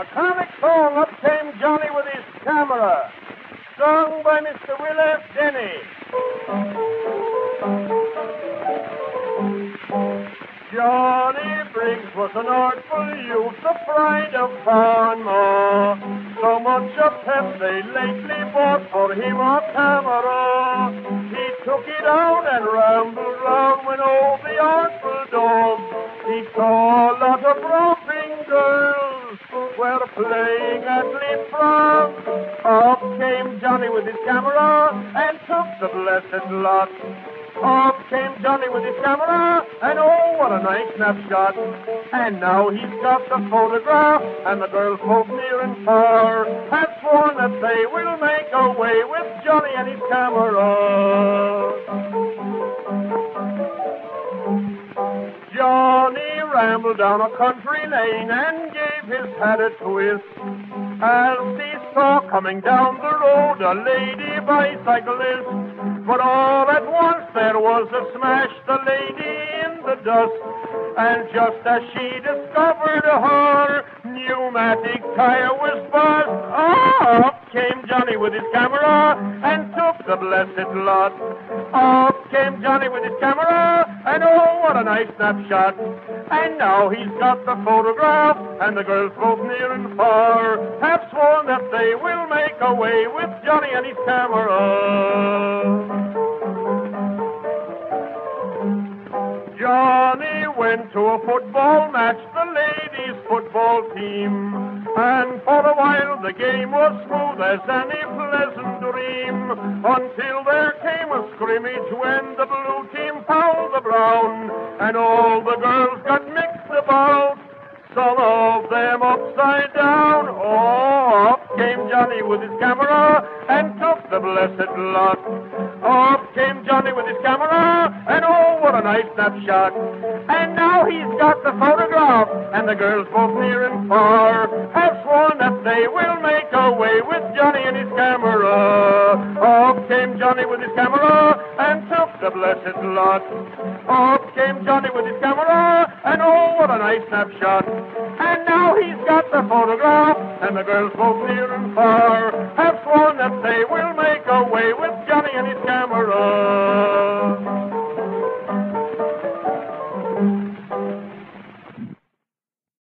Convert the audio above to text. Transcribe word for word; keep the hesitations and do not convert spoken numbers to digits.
A comic song, Up Came Johnny with His Camera, sung by Mister Will F. Denny. Johnny Briggs was an artful youth, the pride of Farnmore. So much of pep they lately bought for him a camera. He took it out and rambled round when all the artful dogs. He saw a lot of romping girls were playing at leapfrog. Up came Johnny with his camera and took the blessed lot. Up came Johnny with his camera, and oh, what a nice snapshot. And now he's got the photograph, and the girls both near and far have sworn that they will make away with Johnny and his camera. Johnny rambled down a country lane and gave his hat a twist, as he saw coming down the road a lady bicyclist. But all at once there was a smash, the lady in the dust. And just as she discovered her pneumatic tire was bust, up came Johnny with his camera and took the blessed lot. Up came Johnny with his camera, and oh, what a nice snapshot. And now he's got the photograph, and the girls both near and far have sworn that they will make away with Johnny and his camera. Johnny went to a football match, the ladies' football team, and for a while the game was smooth as any pleasant dream, until there came a scrimmage when the blue team fouled the brown, and all the girls got mixed about, some of them upside down. Oh, up came Johnny with his camera and took the blessed lot. Up came Johnny with his camera, and oh, what a nice snapshot. And now he's got the photograph, and the girls both near and far have sworn that they will make away with Johnny and his camera. Up came Johnny with his camera and took the blessed lot. Up came Johnny with his camera, and oh, what a nice snapshot. And now he's got the photograph, and the girls both near and far have sworn that they will make away with Johnny and his camera.